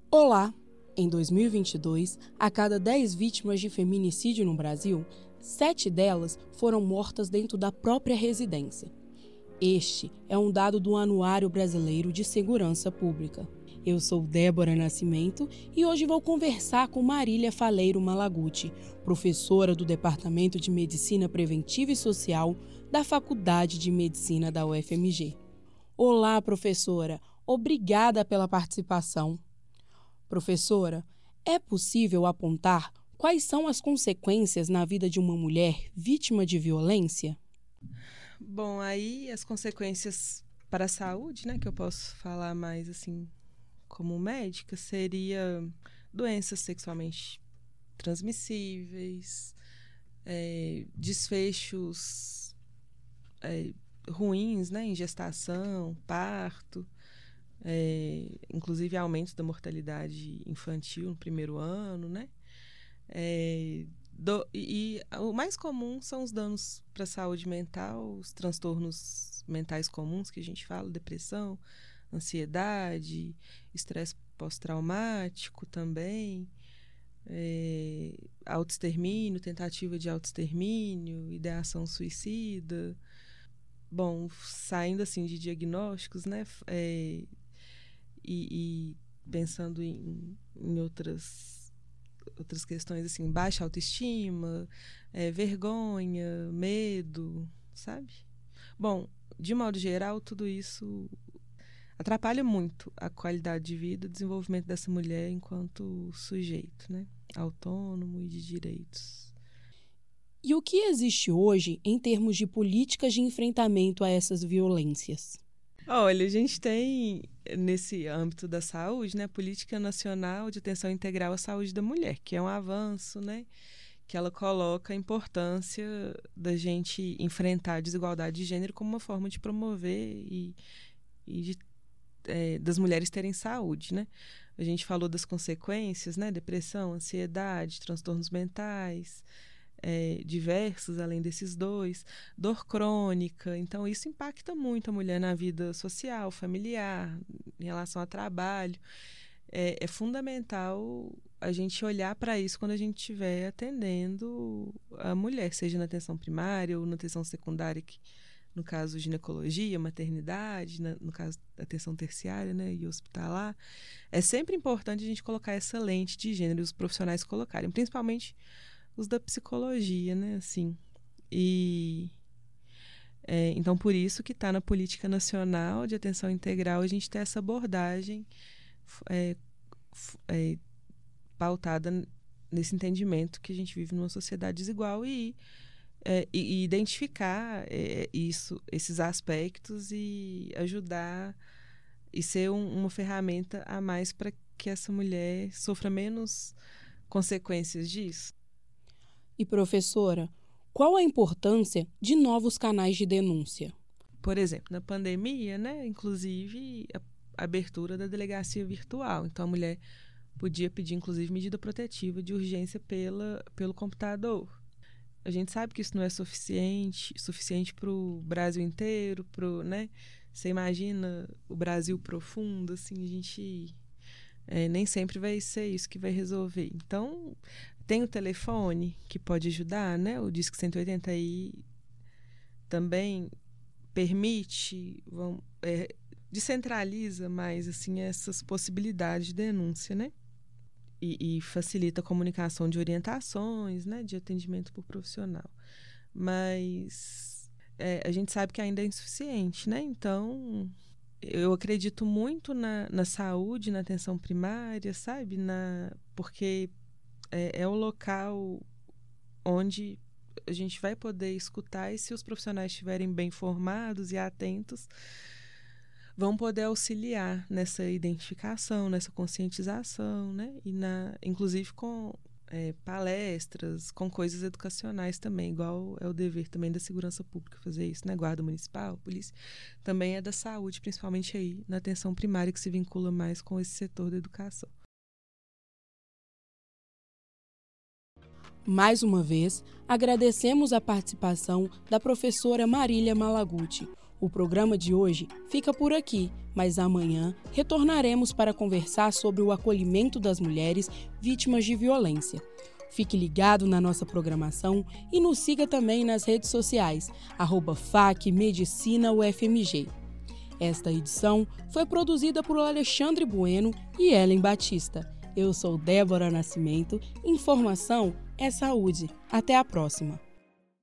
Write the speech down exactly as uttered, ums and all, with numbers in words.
Olá! Em dois mil e vinte e dois, a cada dez vítimas de feminicídio no Brasil, sete delas foram mortas dentro da própria residência. Este é um dado do Anuário Brasileiro de Segurança Pública. Eu sou Débora Nascimento e hoje vou conversar com Marília Faleiro Malaguti, professora do Departamento de Medicina Preventiva e Social da Faculdade de Medicina da U F M G. Olá, professora! Obrigada pela participação. Professora, é possível apontar quais são as consequências na vida de uma mulher vítima de violência? Bom, aí as consequências para a saúde, né, que eu posso falar mais assim como médica, seria doenças sexualmente transmissíveis, é, desfechos é, ruins, né, em gestação, parto, é, inclusive aumento da mortalidade infantil no primeiro ano, né? É, do, e, e o mais comum são os danos para a saúde mental, os transtornos mentais comuns que a gente fala, depressão, ansiedade, estresse pós-traumático também, é, autoextermínio, tentativa de autoextermínio, ideação suicida. Bom, saindo assim de diagnósticos, né, é, e, e pensando em, em outras outras questões assim, baixa autoestima, é, vergonha, medo, sabe? Bom, de modo geral, tudo isso atrapalha muito a qualidade de vida e desenvolvimento dessa mulher enquanto sujeito, né? Autônomo e de direitos. E o que existe hoje em termos de políticas de enfrentamento a essas violências? Olha, a gente tem, nesse âmbito da saúde, né, a Política Nacional de Atenção Integral à Saúde da Mulher, que é um avanço, né, que ela coloca a importância da gente enfrentar a desigualdade de gênero como uma forma de promover e, e de, é, das mulheres terem saúde, né? A gente falou das consequências, né, depressão, ansiedade, transtornos mentais, É, diversos, além desses dois, dor crônica. Então, isso impacta muito a mulher na vida social, familiar, em relação ao trabalho. É, é fundamental a gente olhar para isso quando a gente estiver atendendo a mulher, seja na atenção primária ou na atenção secundária, que, no caso, ginecologia, maternidade, na, no caso, atenção terciária, né, e hospitalar. É sempre importante a gente colocar essa lente de gênero, os profissionais colocarem, principalmente os da psicologia, né, assim, e é, então por isso que está na Política Nacional de Atenção Integral a gente ter essa abordagem é, é, pautada nesse entendimento que a gente vive numa sociedade desigual e, é, e, e identificar é, isso, esses aspectos e ajudar e ser um, uma ferramenta a mais para que essa mulher sofra menos consequências disso. E, professora, qual a importância de novos canais de denúncia? Por exemplo, na pandemia, né, inclusive a abertura da delegacia virtual. Então, a mulher podia pedir, inclusive, medida protetiva de urgência pela, pelo computador. A gente sabe que isso não é suficiente suficiente para o Brasil inteiro, pro, né? Você imagina o Brasil profundo, assim, a gente é, nem sempre vai ser isso que vai resolver. Então, tem o telefone que pode ajudar, né? O Disque cento e oitenta aí também permite, vão, é, descentraliza mais assim essas possibilidades de denúncia, né? E, e facilita a comunicação de orientações, né? De atendimento por profissional. Mas é, a gente sabe que ainda é insuficiente, né? Então, eu acredito muito na, na saúde, na atenção primária, sabe? Na, porque é, é o local onde a gente vai poder escutar e se os profissionais estiverem bem formados e atentos, vão poder auxiliar nessa identificação, nessa conscientização, né? E na, inclusive com é, palestras, com coisas educacionais também, igual é o dever também da segurança pública fazer isso, né? Guarda municipal, polícia, também é da saúde, principalmente aí na atenção primária, que se vincula mais com esse setor da educação. Mais uma vez, agradecemos a participação da professora Marília Malaguti, O programa de hoje fica por aqui, mas amanhã retornaremos para conversar sobre o acolhimento das mulheres vítimas de violência. Fique ligado na nossa programação e nos siga também nas redes sociais, arroba F A C Medicina U F M G. Esta edição foi produzida por Alexandre Bueno e Ellen Batista. Eu sou Débora Nascimento. Informação é saúde. Até a próxima.